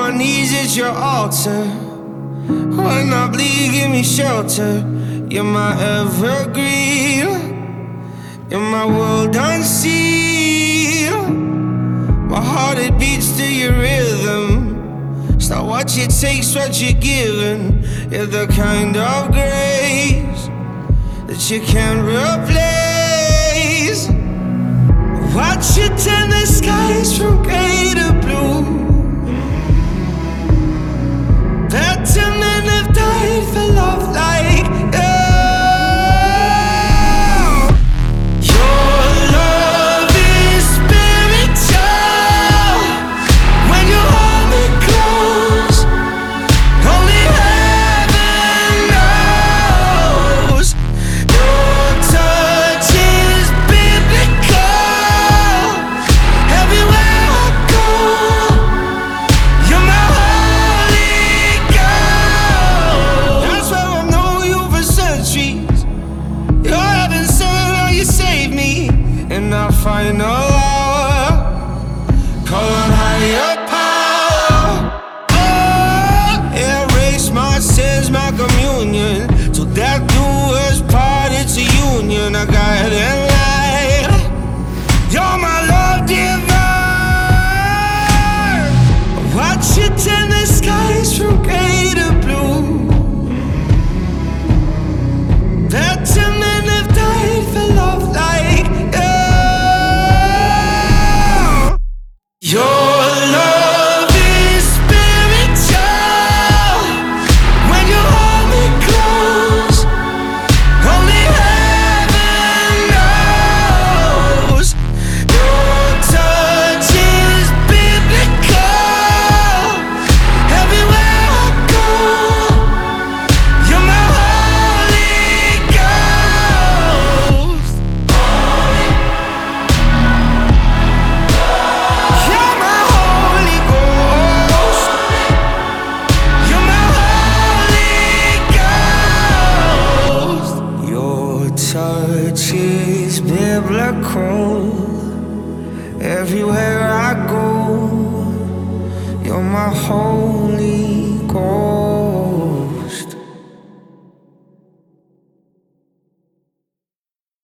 my knees at your altar. When I bleed, give me shelter. You're my evergreen. You're my world unsealed. My heart, it beats to your rhythm. It's not what you take's what you're given. You're the kind of grace that you can't replace. Watch you turn the skies from gray to blue. Better men have died for love like you. Your love is spiritual. When you hold me close, only heaven knows. Your touch is biblical. Everywhere I go, you're my holy ghost. That's why I've known you for centuries. You're heaven sent, oh, you saved me. In our final hour, call on higher power. Oh, erase my sins, my communion. Till death do us part, it's a union. A guiding light. You're my love divine. Watch you turn the skies from gray to blue. Better men have died for love like you. Your love is spiritual. When you hold me close, only heaven knows. Your touch is biblical. Everywhere I go, you're my holy ghost. You're my holy ghost. You're my holy ghost. Your touch is biblical. Everywhere I go, you're my holy